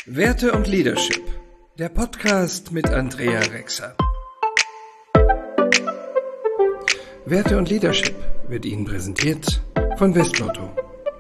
Werte und Leadership, der Podcast mit Andrea Rexer. Werte und Leadership wird Ihnen präsentiert von Westlotto.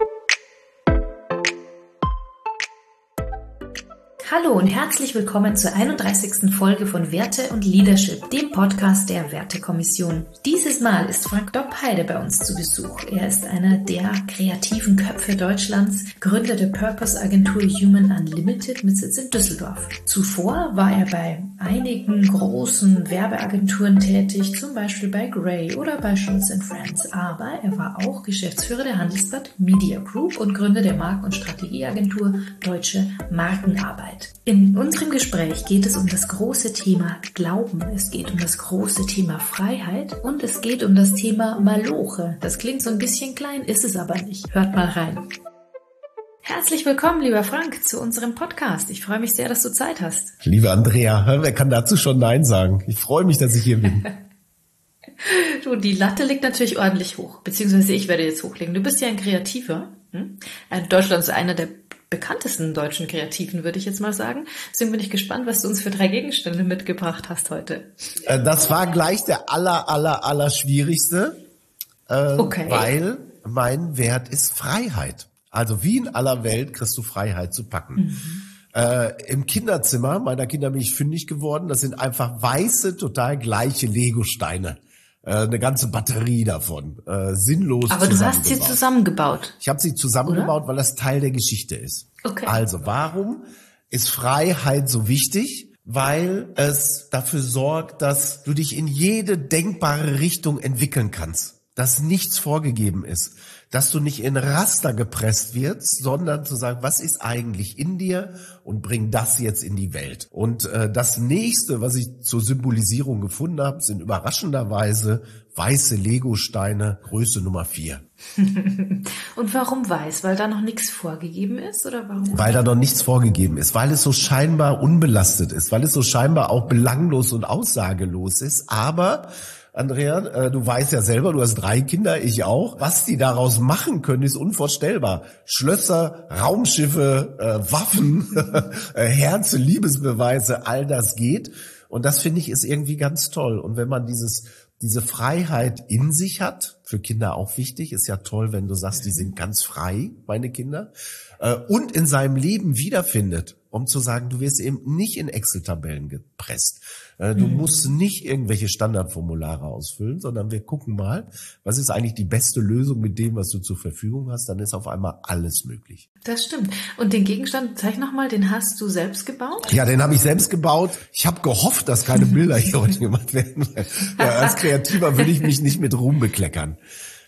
Hallo und herzlich willkommen zur 31. Folge von Werte und Leadership, dem Podcast der Wertekommission. Dieses Mal ist Frank Dopp-Heide bei uns zu Besuch. Er ist einer der kreativen Köpfe Deutschlands, Gründer der Purpose-Agentur Human Unlimited mit Sitz in Düsseldorf. Zuvor war er bei einigen großen Werbeagenturen tätig, zum Beispiel bei Grey oder bei Schulz & Friends. Aber er war auch Geschäftsführer der Handelsblatt Media Group und Gründer der Marken- und Strategieagentur Deutsche Markenarbeit. In unserem Gespräch geht es um das große Thema Glauben, es geht um das große Thema Freiheit und es geht um das Thema Maloche. Das klingt so ein bisschen klein, ist es aber nicht. Hört mal rein. Herzlich willkommen, lieber Frank, zu unserem Podcast. Ich freue mich sehr, dass du Zeit hast. Liebe Andrea, wer kann dazu schon Nein sagen? Ich freue mich, dass ich hier bin. Du, die Latte liegt natürlich ordentlich hoch, beziehungsweise ich werde jetzt hochlegen. Du bist ja ein Kreativer. Deutschland ist einer der bekanntesten deutschen Kreativen, würde ich jetzt mal sagen. Deswegen bin ich gespannt, was du uns für 3 Gegenstände mitgebracht hast heute. Das war gleich der aller schwierigste, weil mein Wert ist Freiheit. Also wie in aller Welt kriegst du Freiheit zu packen. Im Kinderzimmer meiner Kinder bin ich fündig geworden. Das sind einfach weiße, total gleiche Lego-Steine. Eine ganze Batterie davon, sinnlos. Aber du hast sie zusammengebaut. Ich habe sie zusammengebaut, oder? Weil das Teil der Geschichte ist. Okay. Also, warum ist Freiheit so wichtig? Weil es dafür sorgt, dass du dich in jede denkbare Richtung entwickeln kannst, dass nichts vorgegeben ist, dass du nicht in Raster gepresst wirst, sondern zu sagen, was ist eigentlich in dir und bring das jetzt in die Welt. Und das nächste, was ich zur Symbolisierung gefunden habe, sind überraschenderweise weiße Lego-Steine, Größe Nummer 4. Und warum weiß? Weil da noch nichts vorgegeben ist? Oder warum? Weil da noch nichts vorgegeben ist, weil es so scheinbar unbelastet ist, weil es so scheinbar auch belanglos und aussagelos ist, aber Andrea, du weißt ja selber, du hast 3 Kinder, ich auch. Was die daraus machen können, ist unvorstellbar. Schlösser, Raumschiffe, Waffen, Herze, Liebesbeweise, all das geht. Und das finde ich ist irgendwie ganz toll. Und wenn man diese Freiheit in sich hat, für Kinder auch wichtig, ist ja toll, wenn du sagst, die sind ganz frei, meine Kinder, und in seinem Leben wiederfindet, um zu sagen, du wirst eben nicht in Excel-Tabellen gepresst. Du musst nicht irgendwelche Standardformulare ausfüllen, sondern wir gucken mal, was ist eigentlich die beste Lösung mit dem, was du zur Verfügung hast, dann ist auf einmal alles möglich. Das stimmt. Und den Gegenstand, zeig nochmal, den hast du selbst gebaut? Ja, den habe ich selbst gebaut. Ich habe gehofft, dass keine Bilder hier heute gemacht werden. Als Kreativer würde ich mich nicht mit Ruhm bekleckern.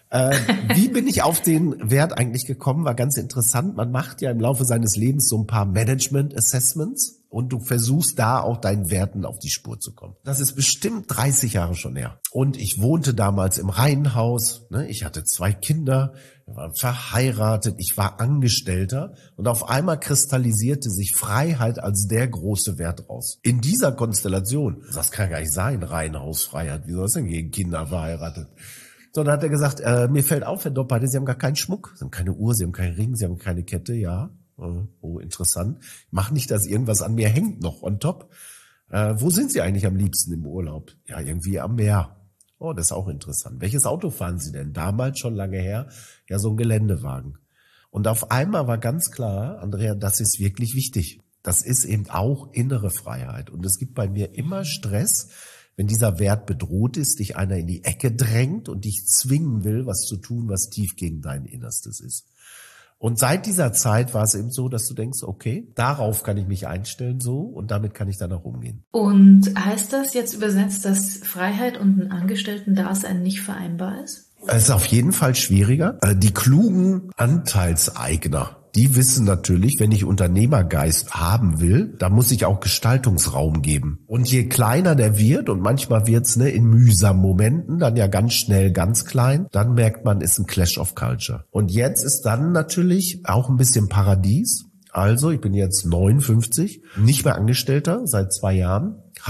Wie bin ich auf den Wert eigentlich gekommen? War ganz interessant. Man macht ja im Laufe seines Lebens so ein paar Management-Assessments und du versuchst da auch deinen Werten auf die Spur zu kommen. Das ist bestimmt 30 Jahre schon her. Und ich wohnte damals im Reihenhaus. Ich hatte 2 Kinder, wir waren verheiratet, ich war Angestellter und auf einmal kristallisierte sich Freiheit als der große Wert raus. In dieser Konstellation, das kann gar nicht sein, Reihenhausfreiheit, wie soll es denn gegen Kinder verheiratet? So, dann hat er gesagt, mir fällt auf, Herr Dopp-Heide, Sie haben gar keinen Schmuck, Sie haben keine Uhr, Sie haben keinen Ring, Sie haben keine Kette, ja. Oh, interessant. Ich mach nicht, dass irgendwas an mir hängt noch on top. Wo sind Sie eigentlich am liebsten im Urlaub? Ja, irgendwie am Meer. Oh, das ist auch interessant. Welches Auto fahren Sie denn? Damals, schon lange her, ja, so ein Geländewagen. Und auf einmal war ganz klar, Andrea, das ist wirklich wichtig. Das ist eben auch innere Freiheit. Und es gibt bei mir immer Stress, wenn dieser Wert bedroht ist, dich einer in die Ecke drängt und dich zwingen will, was zu tun, was tief gegen dein Innerstes ist. Und seit dieser Zeit war es eben so, dass du denkst, okay, darauf kann ich mich einstellen so und damit kann ich dann auch umgehen. Und heißt das jetzt übersetzt, dass Freiheit und ein Angestellten-Dasein nicht vereinbar ist? Es ist auf jeden Fall schwieriger. Die klugen Anteilseigner, die wissen natürlich, wenn ich Unternehmergeist haben will, da muss ich auch Gestaltungsraum geben. Und je kleiner der wird, und manchmal wird's in mühsamen Momenten, dann ja ganz schnell ganz klein, dann merkt man, ist ein Clash of Culture. Und jetzt ist dann natürlich auch ein bisschen Paradies. Also, ich bin jetzt 59, nicht mehr Angestellter seit 2 Jahren, habe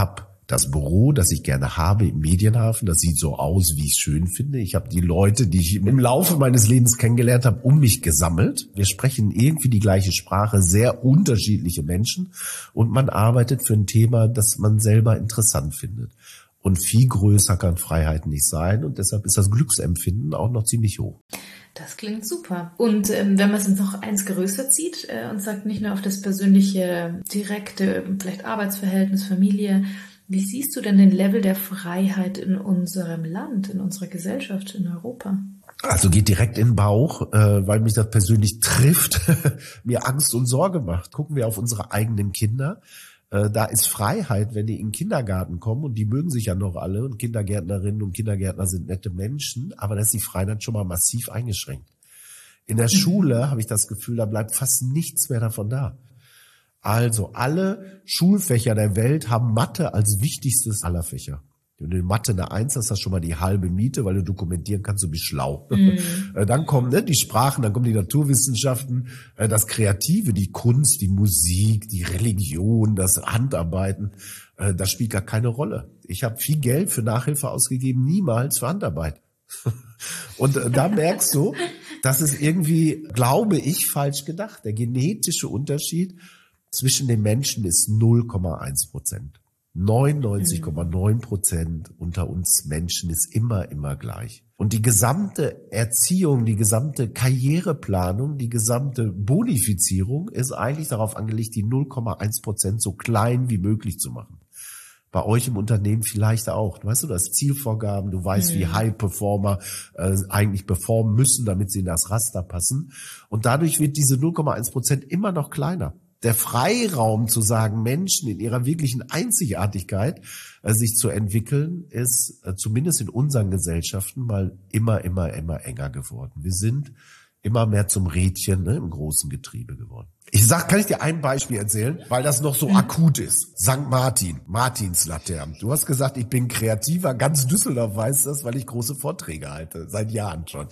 Das Büro, das ich gerne habe im Medienhafen, das sieht so aus, wie ich es schön finde. Ich habe die Leute, die ich im Laufe meines Lebens kennengelernt habe, um mich gesammelt. Wir sprechen irgendwie die gleiche Sprache, sehr unterschiedliche Menschen. Und man arbeitet für ein Thema, das man selber interessant findet. Und viel größer kann Freiheit nicht sein. Und deshalb ist das Glücksempfinden auch noch ziemlich hoch. Das klingt super. Und wenn man es noch eins größer zieht und sagt, nicht nur auf das persönliche, direkte, vielleicht Arbeitsverhältnis, Familie, wie siehst du denn den Level der Freiheit in unserem Land, in unserer Gesellschaft, in Europa? Also geht direkt in den Bauch, weil mich das persönlich trifft, mir Angst und Sorge macht. Gucken wir auf unsere eigenen Kinder. Da ist Freiheit, wenn die in den Kindergarten kommen, und die mögen sich ja noch alle, und Kindergärtnerinnen und Kindergärtner sind nette Menschen, aber da ist die Freiheit schon mal massiv eingeschränkt. In der Schule habe ich das Gefühl, da bleibt fast nichts mehr davon da. Also alle Schulfächer der Welt haben Mathe als wichtigstes aller Fächer. Wenn du in Mathe eine 1 hast, hast du schon mal die halbe Miete, weil du dokumentieren kannst, du bist schlau. Dann kommen die Sprachen, dann kommen die Naturwissenschaften, das Kreative, die Kunst, die Musik, die Religion, das Handarbeiten. Das spielt gar keine Rolle. Ich habe viel Geld für Nachhilfe ausgegeben, niemals für Handarbeit. Und da merkst du, das ist irgendwie, glaube ich, falsch gedacht. Der genetische Unterschied zwischen den Menschen ist 0,1%. 99,9% unter uns Menschen ist immer gleich. Und die gesamte Erziehung, die gesamte Karriereplanung, die gesamte Bonifizierung ist eigentlich darauf angelegt, die 0,1% so klein wie möglich zu machen. Bei euch im Unternehmen vielleicht auch. Weißt du, du hast Zielvorgaben, du weißt, wie High-Performer eigentlich performen müssen, damit sie in das Raster passen. Und dadurch wird diese 0,1% immer noch kleiner. Der Freiraum zu sagen, Menschen in ihrer wirklichen Einzigartigkeit sich zu entwickeln, ist zumindest in unseren Gesellschaften mal immer enger geworden. Wir sind immer mehr zum Rädchen im großen Getriebe geworden. Kann ich dir ein Beispiel erzählen, weil das noch so akut ist. St. Martin, Martinslaternen. Du hast gesagt, ich bin kreativer. Ganz Düsseldorf weiß das, weil ich große Vorträge halte, seit Jahren schon.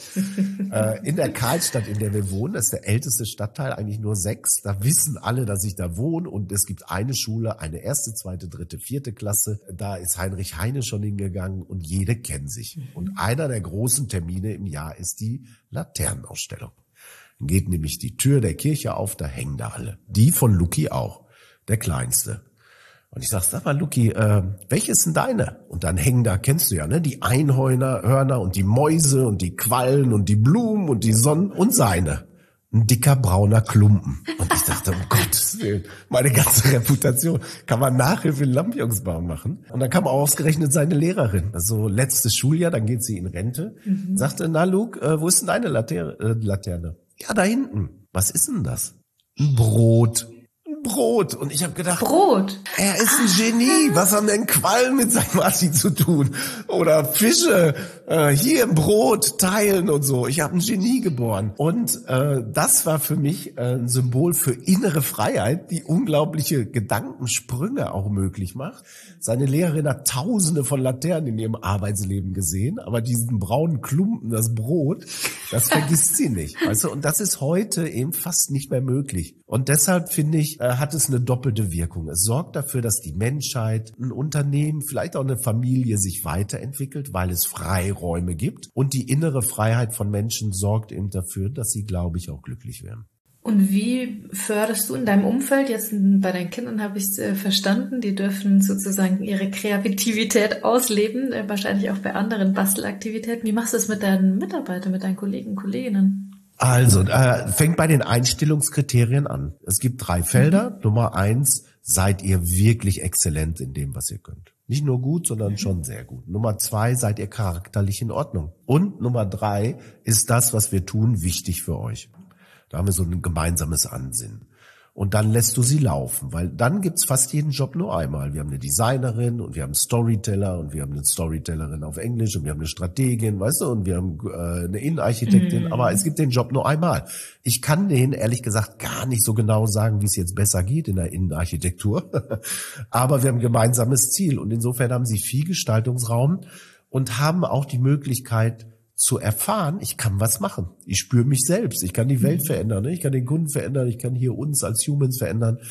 In der Karlstadt, in der wir wohnen, das ist der älteste Stadtteil, eigentlich nur 6. Da wissen alle, dass ich da wohne, und es gibt eine Schule, eine 1., 2., 3., 4. Klasse. Da ist Heinrich Heine schon hingegangen und jede kennen sich. Und einer der großen Termine im Jahr ist die Laternenausstellung. Dann geht nämlich die Tür der Kirche auf, da hängen da alle. Die von Luki auch, der Kleinste. Und ich sag mal, Luki, welche ist denn deine? Und dann hängen da, kennst du ja, ne, die Einhörner und die Mäuse und die Quallen und die Blumen und die Sonnen und seine. Ein dicker brauner Klumpen. Und ich dachte, um Gottes Willen, meine ganze Reputation. Kann man Nachhilfe in Lampionsbaum machen? Und dann kam auch ausgerechnet seine Lehrerin. Also letztes Schuljahr, dann geht sie in Rente. Sagte, na Luke, wo ist denn deine Laterne? Ja, da hinten. Was ist denn das? Ein Brot. Brot. Und ich habe gedacht, Brot. Er ist ein Genie. Was haben denn Quallen mit St. Martin zu tun? Oder Fische, hier im Brot teilen und so. Ich habe ein Genie geboren. Und das war für mich ein Symbol für innere Freiheit, die unglaubliche Gedankensprünge auch möglich macht. Seine Lehrerin hat Tausende von Laternen in ihrem Arbeitsleben gesehen, aber diesen braunen Klumpen, das Brot, das vergisst sie nicht. Weißt du? Und das ist heute eben fast nicht mehr möglich. Und deshalb finde ich, hat es eine doppelte Wirkung. Es sorgt dafür, dass die Menschheit, ein Unternehmen, vielleicht auch eine Familie sich weiterentwickelt, weil es Freiräume gibt. Und die innere Freiheit von Menschen sorgt eben dafür, dass sie, glaube ich, auch glücklich werden. Und wie förderst du in deinem Umfeld, jetzt bei deinen Kindern habe ich es verstanden, die dürfen sozusagen ihre Kreativität ausleben, wahrscheinlich auch bei anderen Bastelaktivitäten. Wie machst du das mit deinen Mitarbeitern, mit deinen Kollegen und Kolleginnen? Also, fängt bei den Einstellungskriterien an. Es gibt 3 Felder. Nummer 1, seid ihr wirklich exzellent in dem, was ihr könnt. Nicht nur gut, sondern schon sehr gut. Nummer 2, seid ihr charakterlich in Ordnung. Und Nummer 3, ist das, was wir tun, wichtig für euch. Da haben wir so ein gemeinsames Ansinnen. Und dann lässt du sie laufen, weil dann gibt's fast jeden Job nur einmal. Wir haben eine Designerin und wir haben einen Storyteller und wir haben eine Storytellerin auf Englisch und wir haben eine Strategin, weißt du, und wir haben eine Innenarchitektin, aber es gibt den Job nur einmal. Ich kann denen ehrlich gesagt gar nicht so genau sagen, wie es jetzt besser geht in der Innenarchitektur, aber wir haben ein gemeinsames Ziel und insofern haben sie viel Gestaltungsraum und haben auch die Möglichkeit, zu erfahren, ich kann was machen. Ich spüre mich selbst. Ich kann die Welt verändern. Ich kann den Kunden verändern. Ich kann hier uns als Humans verändern.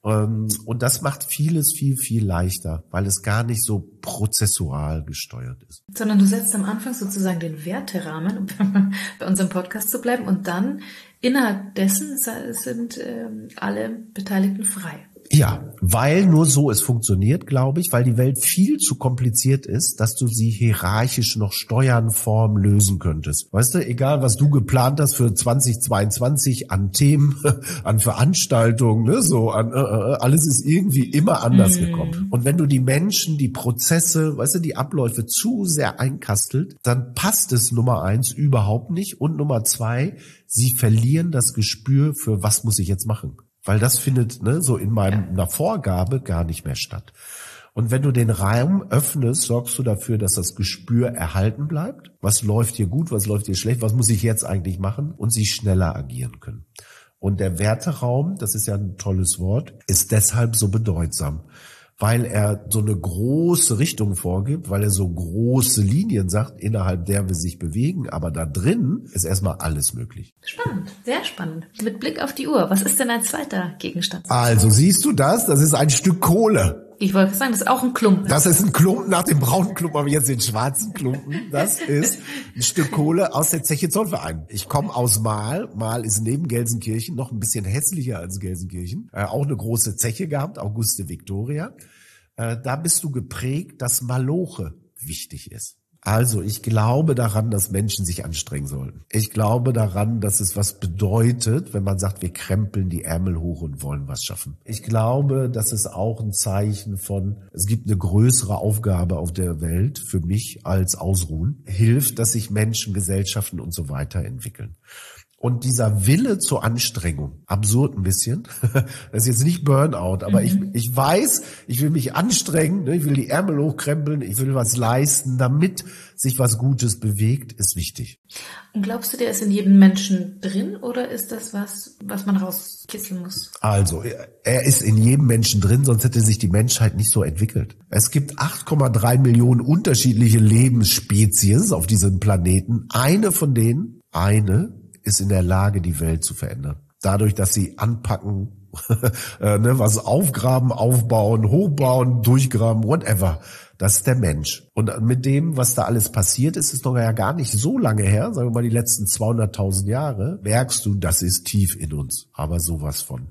Und das macht vieles viel, viel leichter, weil es gar nicht so prozessual gesteuert ist. Sondern du setzt am Anfang sozusagen den Werterahmen, um bei unserem Podcast zu bleiben, und dann innerhalb dessen sind alle Beteiligten frei. Ja, weil nur so es funktioniert, glaube ich, weil die Welt viel zu kompliziert ist, dass du sie hierarchisch noch steuern, formen, lösen könntest. Weißt du, egal was du geplant hast für 2022 an Themen, an Veranstaltungen, ne, so an alles ist irgendwie immer anders gekommen. Und wenn du die Menschen, die Prozesse, weißt du, die Abläufe zu sehr einkastelt, dann passt es Nummer 1 überhaupt nicht und Nummer 2, sie verlieren das Gespür für was muss ich jetzt machen. Weil das findet so in meiner Vorgabe gar nicht mehr statt. Und wenn du den Raum öffnest, sorgst du dafür, dass das Gespür erhalten bleibt. Was läuft hier gut, was läuft hier schlecht, was muss ich jetzt eigentlich machen? Und sie schneller agieren können. Und der Werteraum, das ist ja ein tolles Wort, ist deshalb so bedeutsam. Weil er so eine große Richtung vorgibt, weil er so große Linien sagt, innerhalb der wir sich bewegen, aber da drin ist erstmal alles möglich. Spannend, sehr spannend. Mit Blick auf die Uhr, was ist denn ein zweiter Gegenstand? Also siehst du das? Das ist ein Stück Kohle. Ich wollte sagen, das ist auch ein Klumpen. Das ist ein Klumpen, nach dem braunen Klumpen haben wir jetzt den schwarzen Klumpen. Das ist ein Stück Kohle aus der Zeche Zollverein. Ich komme aus Mahl. Mahl ist neben Gelsenkirchen noch ein bisschen hässlicher als Gelsenkirchen. Auch eine große Zeche gehabt, Auguste Victoria. Da bist du geprägt, dass Maloche wichtig ist. Also ich glaube daran, dass Menschen sich anstrengen sollten. Ich glaube daran, dass es was bedeutet, wenn man sagt, wir krempeln die Ärmel hoch und wollen was schaffen. Ich glaube, dass es auch ein Zeichen von, es gibt eine größere Aufgabe auf der Welt für mich als Ausruhen, hilft, dass sich Menschen, Gesellschaften und so weiter entwickeln. Und dieser Wille zur Anstrengung, absurd ein bisschen, das ist jetzt nicht Burnout, aber ich weiß, ich will mich anstrengen, ich will die Ärmel hochkrempeln, ich will was leisten, damit sich was Gutes bewegt, ist wichtig. Und glaubst du, der ist in jedem Menschen drin oder ist das was man rauskitzeln muss? Also, er ist in jedem Menschen drin, sonst hätte sich die Menschheit nicht so entwickelt. Es gibt 8,3 Millionen unterschiedliche Lebensspezies auf diesem Planeten. Eine von denen, ist in der Lage, die Welt zu verändern. Dadurch, dass sie anpacken, was aufgraben, aufbauen, hochbauen, durchgraben, whatever. Das ist der Mensch. Und mit dem, was da alles passiert ist, ist noch ja gar nicht so lange her, sagen wir mal die letzten 200.000 Jahre, merkst du, das ist tief in uns. Aber sowas von.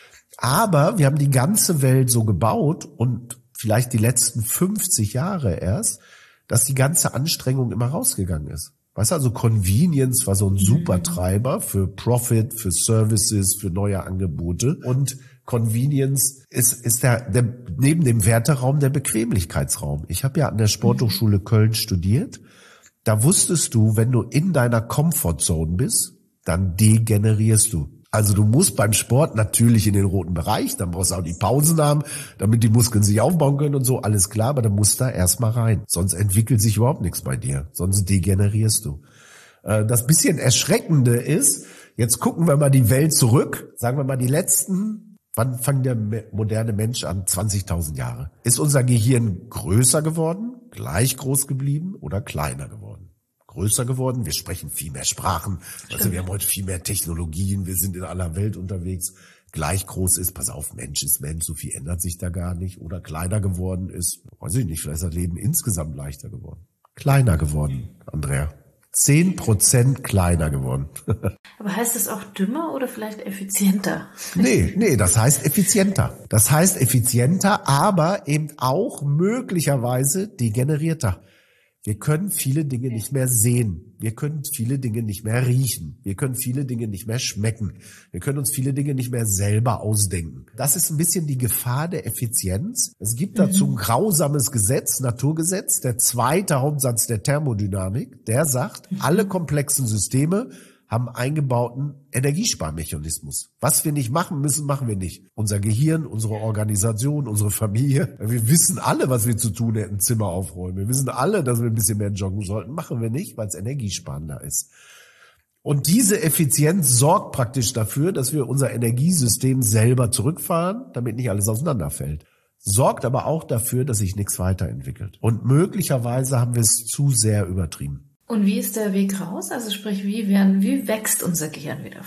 Aber wir haben die ganze Welt so gebaut und vielleicht die letzten 50 Jahre erst, dass die ganze Anstrengung immer rausgegangen ist. Weißt du, also Convenience war so ein Supertreiber für Profit, für Services, für neue Angebote. Und Convenience ist der neben dem Werteraum der Bequemlichkeitsraum. Ich habe ja an der Sporthochschule Köln studiert. Da wusstest du, wenn du in deiner Comfortzone bist, dann degenerierst du. Also du musst beim Sport natürlich in den roten Bereich, dann brauchst du auch die Pausen haben, damit die Muskeln sich aufbauen können und so, alles klar, aber dann musst du da erstmal rein. Sonst entwickelt sich überhaupt nichts bei dir, sonst degenerierst du. Das bisschen Erschreckende ist, jetzt gucken wir mal die Welt zurück, sagen wir mal die letzten, wann fängt der moderne Mensch an? 20.000 Jahre. Ist unser Gehirn größer geworden, gleich groß geblieben oder kleiner geworden? Größer geworden, wir sprechen viel mehr Sprachen, also wir haben heute viel mehr Technologien, wir sind in aller Welt unterwegs, gleich groß ist, pass auf, Mensch ist Mensch, so viel ändert sich da gar nicht, oder kleiner geworden ist, weiß ich nicht, vielleicht ist das Leben insgesamt leichter geworden. Kleiner geworden, Andrea. 10% kleiner geworden. Aber heißt das auch dümmer oder vielleicht effizienter? Nee, das heißt effizienter. Das heißt effizienter, aber eben auch möglicherweise degenerierter. Wir können viele Dinge nicht mehr sehen. Wir können viele Dinge nicht mehr riechen. Wir können viele Dinge nicht mehr schmecken. Wir können uns viele Dinge nicht mehr selber ausdenken. Das ist ein bisschen die Gefahr der Effizienz. Es gibt dazu ein grausames Gesetz, Naturgesetz, der zweite Hauptsatz der Thermodynamik, der sagt, alle komplexen Systeme haben eingebauten Energiesparmechanismus. Was wir nicht machen müssen, machen wir nicht. Unser Gehirn, unsere Organisation, unsere Familie. Wir wissen alle, was wir zu tun hätten, Zimmer aufräumen. Wir wissen alle, dass wir ein bisschen mehr joggen sollten. Machen wir nicht, weil es energiesparender ist. Und diese Effizienz sorgt praktisch dafür, dass wir unser Energiesystem selber zurückfahren, damit nicht alles auseinanderfällt. Sorgt aber auch dafür, dass sich nichts weiterentwickelt. Und möglicherweise haben wir es zu sehr übertrieben. Und wie ist der Weg raus? Also sprich, wie wächst unser Gehirn wieder?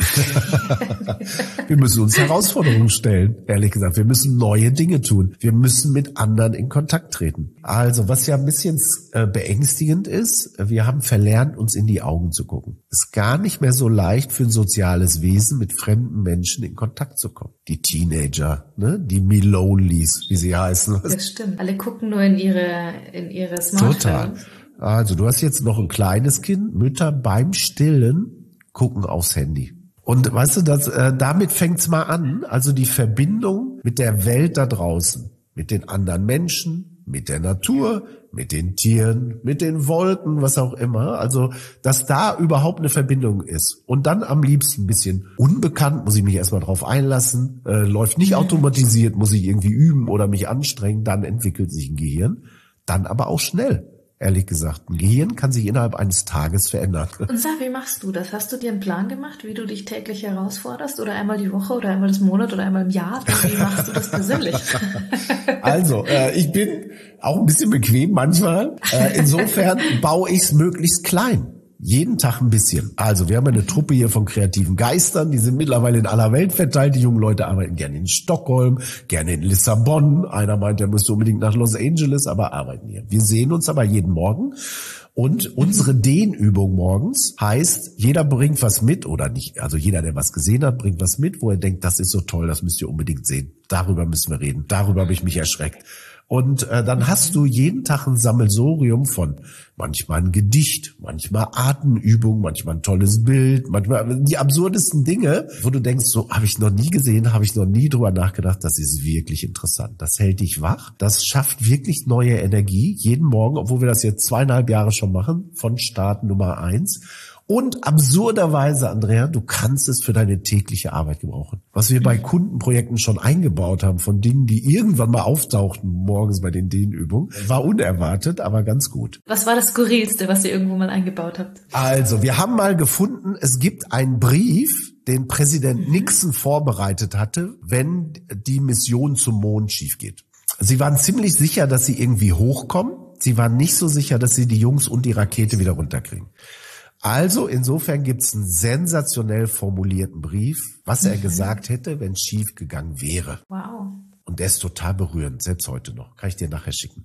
Wir müssen uns Herausforderungen stellen, ehrlich gesagt. Wir müssen neue Dinge tun. Wir müssen mit anderen in Kontakt treten. Also, was ja ein bisschen beängstigend ist, wir haben verlernt, uns in die Augen zu gucken. Es ist gar nicht mehr so leicht für ein soziales Wesen, mit fremden Menschen in Kontakt zu kommen. Die Teenager, ne? Die Me-Lonelies, wie sie heißen. Das stimmt. Alle gucken nur in ihre Smartphones. Total. Also du hast jetzt noch ein kleines Kind, Mütter beim Stillen gucken aufs Handy. Und weißt du, damit fängt's mal an, also die Verbindung mit der Welt da draußen, mit den anderen Menschen, mit der Natur, mit den Tieren, mit den Wolken, was auch immer. Also, dass da überhaupt eine Verbindung ist. Und dann am liebsten ein bisschen unbekannt, muss ich mich erstmal drauf einlassen, läuft nicht automatisiert, muss ich irgendwie üben oder mich anstrengen, dann entwickelt sich ein Gehirn. Dann aber auch schnell. Ehrlich gesagt, ein Gehirn kann sich innerhalb eines Tages verändern. Und sag, wie machst du das? Hast du dir einen Plan gemacht, wie du dich täglich herausforderst? Oder einmal die Woche oder einmal das Monat oder einmal im Jahr? Wie machst du das persönlich? Also, ich bin auch ein bisschen bequem manchmal. Insofern baue ich es möglichst klein. Jeden Tag ein bisschen. Also wir haben eine Truppe hier von kreativen Geistern, die sind mittlerweile in aller Welt verteilt. Die jungen Leute arbeiten gerne in Stockholm, gerne in Lissabon. Einer meint, er müsste unbedingt nach Los Angeles, aber arbeiten hier. Wir sehen uns aber jeden Morgen. Und unsere Dehnübung morgens heißt, jeder bringt was mit oder nicht. Also jeder, der was gesehen hat, bringt was mit, wo er denkt, das ist so toll, das müsst ihr unbedingt sehen. Darüber müssen wir reden. Darüber habe ich mich erschreckt. Und dann hast du jeden Tag ein Sammelsurium von manchmal ein Gedicht, manchmal Atemübung, manchmal ein tolles Bild, manchmal die absurdesten Dinge, wo du denkst, so habe ich noch nie gesehen, habe ich noch nie drüber nachgedacht, das ist wirklich interessant. Das hält dich wach, das schafft wirklich neue Energie, jeden Morgen, obwohl wir das jetzt 2,5 Jahre schon machen, von Start Nummer 1. Und absurderweise, Andrea, du kannst es für deine tägliche Arbeit gebrauchen. Was wir bei Kundenprojekten schon eingebaut haben, von Dingen, die irgendwann mal auftauchten morgens bei den Dehnübungen, war unerwartet, aber ganz gut. Was war das Skurrilste, was ihr irgendwo mal eingebaut habt? Also, wir haben mal gefunden, es gibt einen Brief, den Präsident Nixon vorbereitet hatte, wenn die Mission zum Mond schief geht. Sie waren ziemlich sicher, dass sie irgendwie hochkommen. Sie waren nicht so sicher, dass sie die Jungs und die Rakete wieder runterkriegen. Also insofern gibt's einen sensationell formulierten Brief, was er gesagt hätte, wenn es schief gegangen wäre. Wow. Und der ist total berührend, selbst heute noch. Kann ich dir nachher schicken.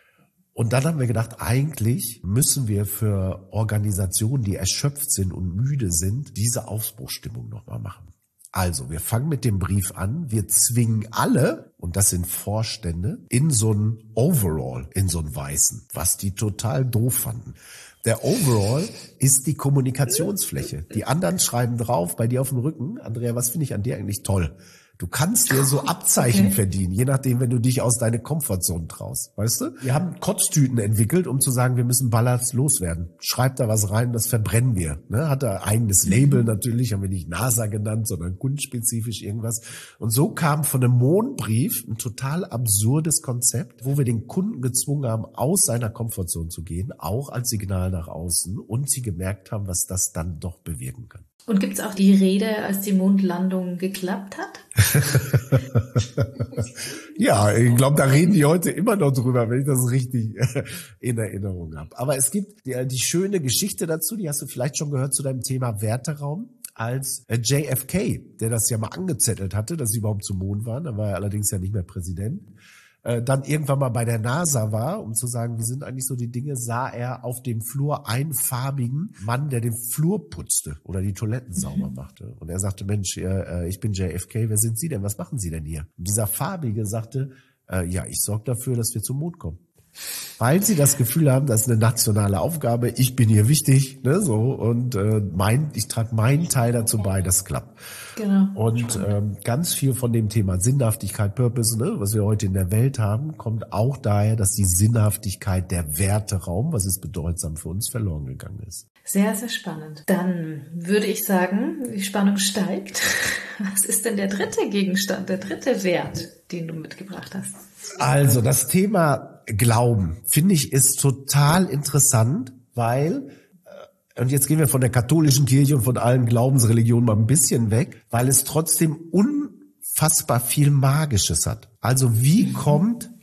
Und dann haben wir gedacht, eigentlich müssen wir für Organisationen, die erschöpft sind und müde sind, diese Aufbruchsstimmung nochmal machen. Also, wir fangen mit dem Brief an. Wir zwingen alle, und das sind Vorstände, in so einen Overall, in so einen weißen, was die total doof fanden. Der Overall ist die Kommunikationsfläche. Die anderen schreiben drauf, bei dir auf dem Rücken, Andrea, was finde ich an dir eigentlich toll? Du kannst dir so Abzeichen verdienen, je nachdem, wenn du dich aus deiner Comfortzone traust, weißt du? Wir haben Kotztüten entwickelt, um zu sagen, wir müssen Ballast loswerden. Schreib da was rein, das verbrennen wir. Ne? Hat ein eigenes Label natürlich, haben wir nicht NASA genannt, sondern kundenspezifisch irgendwas. Und so kam von einem Mondbrief ein total absurdes Konzept, wo wir den Kunden gezwungen haben, aus seiner Comfortzone zu gehen, auch als Signal nach außen, und sie gemerkt haben, was das dann doch bewirken kann. Und gibt's auch die Rede, als die Mondlandung geklappt hat? Ja, ich glaube, da reden die heute immer noch drüber, wenn ich das richtig in Erinnerung habe. Aber es gibt die schöne Geschichte dazu, die hast du vielleicht schon gehört zu deinem Thema Werteraum, als JFK, der das ja mal angezettelt hatte, dass sie überhaupt zum Mond waren, da war er allerdings ja nicht mehr Präsident, dann irgendwann mal bei der NASA war, um zu sagen, wie sind eigentlich so die Dinge, sah er auf dem Flur einen farbigen Mann, der den Flur putzte oder die Toiletten sauber machte. Und er sagte, Mensch, ich bin JFK, wer sind Sie denn? Was machen Sie denn hier? Und dieser Farbige sagte, ja, ich sorge dafür, dass wir zum Mond kommen. Weil sie das Gefühl haben, das ist eine nationale Aufgabe, ich bin hier wichtig, ne, so, und ich trage meinen Teil dazu bei, dass es klappt. Genau. Und ganz viel von dem Thema Sinnhaftigkeit, Purpose, ne, was wir heute in der Welt haben, kommt auch daher, dass die Sinnhaftigkeit, der Werteraum, was ist bedeutsam für uns, verloren gegangen ist. Sehr, sehr spannend. Dann würde ich sagen, die Spannung steigt. Was ist denn der dritte Gegenstand, der dritte Wert, den du mitgebracht hast? Also das Thema Glauben, finde ich, ist total interessant, weil, und jetzt gehen wir von der katholischen Kirche und von allen Glaubensreligionen mal ein bisschen weg, weil es trotzdem unfassbar viel Magisches hat. Also wie kommt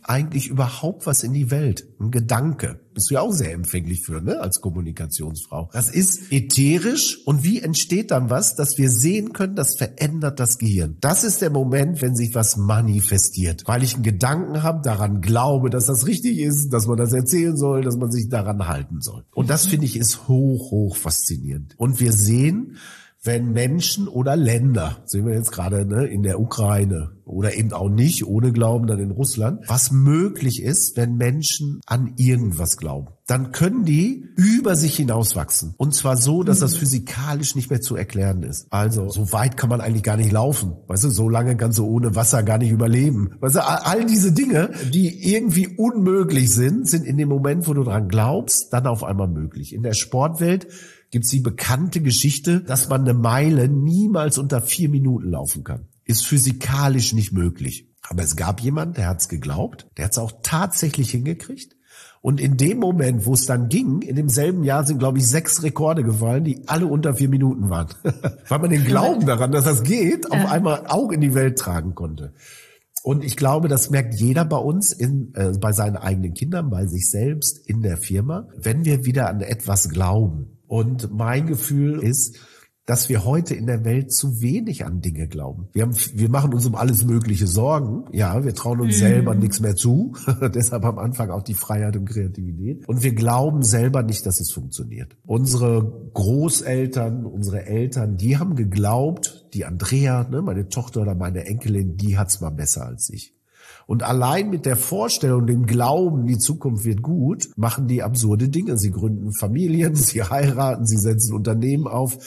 eigentlich überhaupt was in die Welt? Ein Gedanke. Bist du ja auch sehr empfänglich für, ne, als Kommunikationsfrau. Das ist ätherisch und wie entsteht dann was, dass wir sehen können, das verändert das Gehirn. Das ist der Moment, wenn sich was manifestiert. Weil ich einen Gedanken habe, daran glaube, dass das richtig ist, dass man das erzählen soll, dass man sich daran halten soll. Und das finde ich ist hoch faszinierend. Und wir sehen, wenn Menschen oder Länder, sehen wir jetzt gerade, ne, in der Ukraine oder eben auch nicht, ohne Glauben dann in Russland, was möglich ist, wenn Menschen an irgendwas glauben. Dann können die über sich hinauswachsen. Und zwar so, dass das physikalisch nicht mehr zu erklären ist. Also, so weit kann man eigentlich gar nicht laufen. Weißt du, so lange kannst du ohne Wasser gar nicht überleben. Weißt du, all diese Dinge, die irgendwie unmöglich sind in dem Moment, wo du dran glaubst, dann auf einmal möglich. In der Sportwelt gibt's die bekannte Geschichte, dass man eine Meile niemals unter 4 Minuten laufen kann. Ist physikalisch nicht möglich. Aber es gab jemand, der hat's geglaubt, der hat's auch tatsächlich hingekriegt. Und in dem Moment, wo es dann ging, in demselben Jahr sind, glaube ich, 6 Rekorde gefallen, die alle unter 4 Minuten waren. Weil man den Glauben daran, dass das geht, auf einmal auch in die Welt tragen konnte. Und ich glaube, das merkt jeder bei uns, bei seinen eigenen Kindern, bei sich selbst, in der Firma, wenn wir wieder an etwas glauben. Und mein Gefühl ist, dass wir heute in der Welt zu wenig an Dinge glauben. Wir machen uns um alles Mögliche Sorgen. Ja, wir trauen uns selber nichts mehr zu. Deshalb am Anfang auch die Freiheit und Kreativität. Und wir glauben selber nicht, dass es funktioniert. Unsere Großeltern, unsere Eltern, die haben geglaubt, die Andrea, ne, meine Tochter oder meine Enkelin, die hat's mal besser als ich. Und allein mit der Vorstellung, dem Glauben, die Zukunft wird gut, machen die absurde Dinge. Sie gründen Familien, sie heiraten, sie setzen Unternehmen auf.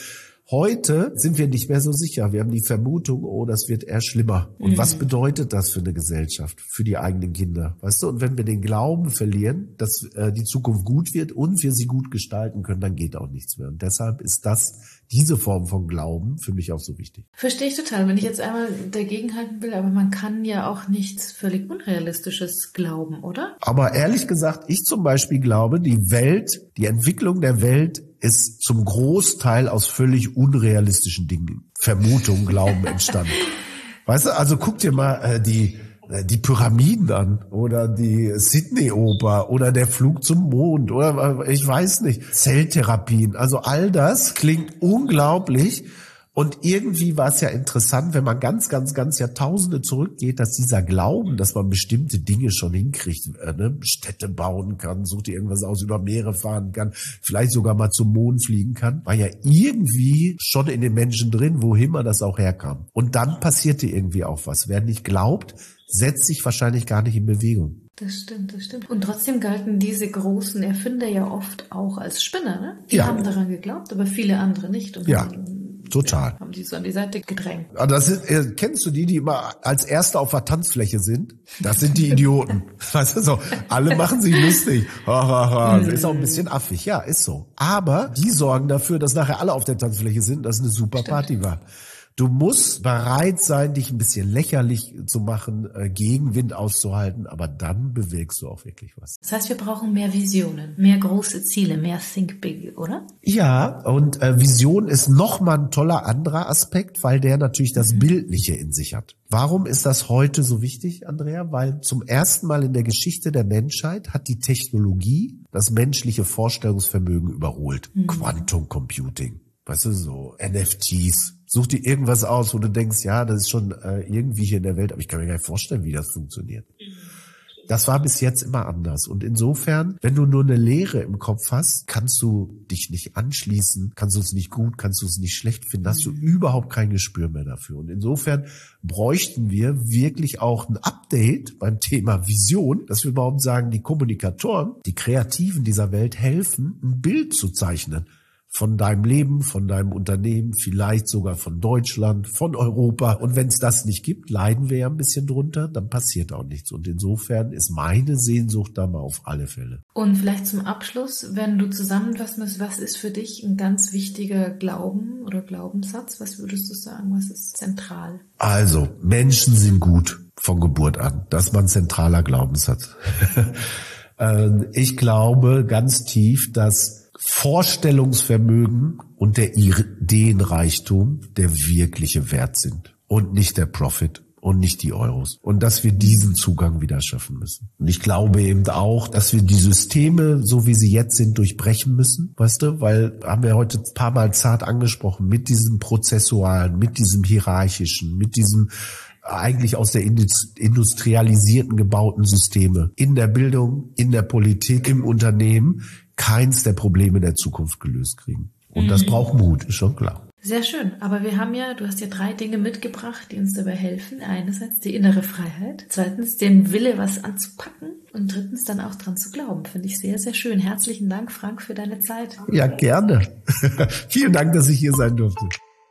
Heute sind wir nicht mehr so sicher. Wir haben die Vermutung, oh, das wird eher schlimmer. Und was bedeutet das für eine Gesellschaft, für die eigenen Kinder? Weißt du, und wenn wir den Glauben verlieren, dass die Zukunft gut wird und wir sie gut gestalten können, dann geht auch nichts mehr. Und deshalb ist diese Form von Glauben für mich auch so wichtig. Verstehe ich total, wenn ich jetzt einmal dagegenhalten will, aber man kann ja auch nichts völlig Unrealistisches glauben, oder? Aber ehrlich gesagt, ich zum Beispiel glaube, die Entwicklung der Welt ist zum Großteil aus völlig unrealistischen Dingen, Vermutungen, Glauben entstanden. Weißt du, also guck dir mal die Pyramiden an oder die Sydney-Oper oder der Flug zum Mond oder ich weiß nicht, Zelltherapien. Also all das klingt unglaublich. Und irgendwie war es ja interessant, wenn man ganz Jahrtausende zurückgeht, dass dieser Glauben, dass man bestimmte Dinge schon hinkriegt, Städte bauen kann, sucht dir irgendwas aus, über Meere fahren kann, vielleicht sogar mal zum Mond fliegen kann, war ja irgendwie schon in den Menschen drin, wohin man das auch herkam. Und dann passierte irgendwie auch was. Wer nicht glaubt, setzt sich wahrscheinlich gar nicht in Bewegung. Das stimmt. Und trotzdem galten diese großen Erfinder ja oft auch als Spinner, ne? Die haben daran geglaubt, aber viele andere nicht. Und total. Haben die so an die Seite gedrängt. Kennst du die immer als Erste auf der Tanzfläche sind? Das sind die Idioten. Weißt du, so, alle machen sich lustig. Ist auch ein bisschen affig. Ja, ist so. Aber die sorgen dafür, dass nachher alle auf der Tanzfläche sind, dass es eine super Party war. Du musst bereit sein, dich ein bisschen lächerlich zu machen, Gegenwind auszuhalten, aber dann bewegst du auch wirklich was. Das heißt, wir brauchen mehr Visionen, mehr große Ziele, mehr Think Big, oder? Ja, und Vision ist nochmal ein toller anderer Aspekt, weil der natürlich das Bildliche in sich hat. Warum ist das heute so wichtig, Andrea? Weil zum ersten Mal in der Geschichte der Menschheit hat die Technologie das menschliche Vorstellungsvermögen überholt. Quantum Computing, weißt du, so NFTs. Such dir irgendwas aus, wo du denkst, ja, das ist schon irgendwie hier in der Welt, aber ich kann mir gar nicht vorstellen, wie das funktioniert. Das war bis jetzt immer anders. Und insofern, wenn du nur eine Leere im Kopf hast, kannst du dich nicht anschließen, kannst du es nicht gut, kannst du es nicht schlecht finden, hast du überhaupt kein Gespür mehr dafür. Und insofern bräuchten wir wirklich auch ein Update beim Thema Vision, dass wir überhaupt sagen, die Kommunikatoren, die Kreativen dieser Welt helfen, ein Bild zu zeichnen. Von deinem Leben, von deinem Unternehmen, vielleicht sogar von Deutschland, von Europa. Und wenn es das nicht gibt, leiden wir ja ein bisschen drunter, dann passiert auch nichts. Und insofern ist meine Sehnsucht da mal auf alle Fälle. Und vielleicht zum Abschluss, wenn du zusammenfassen musst, was ist für dich ein ganz wichtiger Glauben oder Glaubenssatz? Was würdest du sagen, was ist zentral? Also, Menschen sind gut von Geburt an. Das ist mal ein zentraler Glaubenssatz. Ich glaube ganz tief, dass Vorstellungsvermögen und der Ideenreichtum der wirkliche Wert sind und nicht der Profit und nicht die Euros. Und dass wir diesen Zugang wieder schaffen müssen. Und ich glaube eben auch, dass wir die Systeme, so wie sie jetzt sind, durchbrechen müssen. Weißt du, weil, haben wir heute ein paar Mal zart angesprochen, mit diesem Prozessualen, mit diesem Hierarchischen, mit diesem eigentlich aus der industrialisierten gebauten Systeme in der Bildung, in der Politik, im Unternehmen keins der Probleme der Zukunft gelöst kriegen. Und das braucht Mut, ist schon klar. Sehr schön, aber wir haben ja, du hast ja 3 Dinge mitgebracht, die uns dabei helfen. Einerseits die innere Freiheit, zweitens den Wille, was anzupacken und drittens dann auch dran zu glauben. Finde ich sehr, sehr schön. Herzlichen Dank, Frank, für deine Zeit. Ja, gerne. Vielen Dank, dass ich hier sein durfte.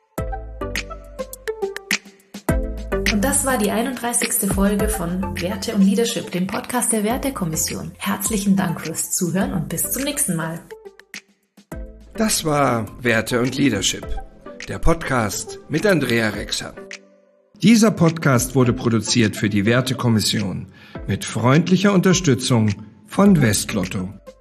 Und das war die 31. Folge von Werte und Leadership, dem Podcast der Wertekommission. Herzlichen Dank fürs Zuhören und bis zum nächsten Mal. Das war Werte und Leadership, der Podcast mit Andrea Rexer. Dieser Podcast wurde produziert für die Wertekommission mit freundlicher Unterstützung von Westlotto.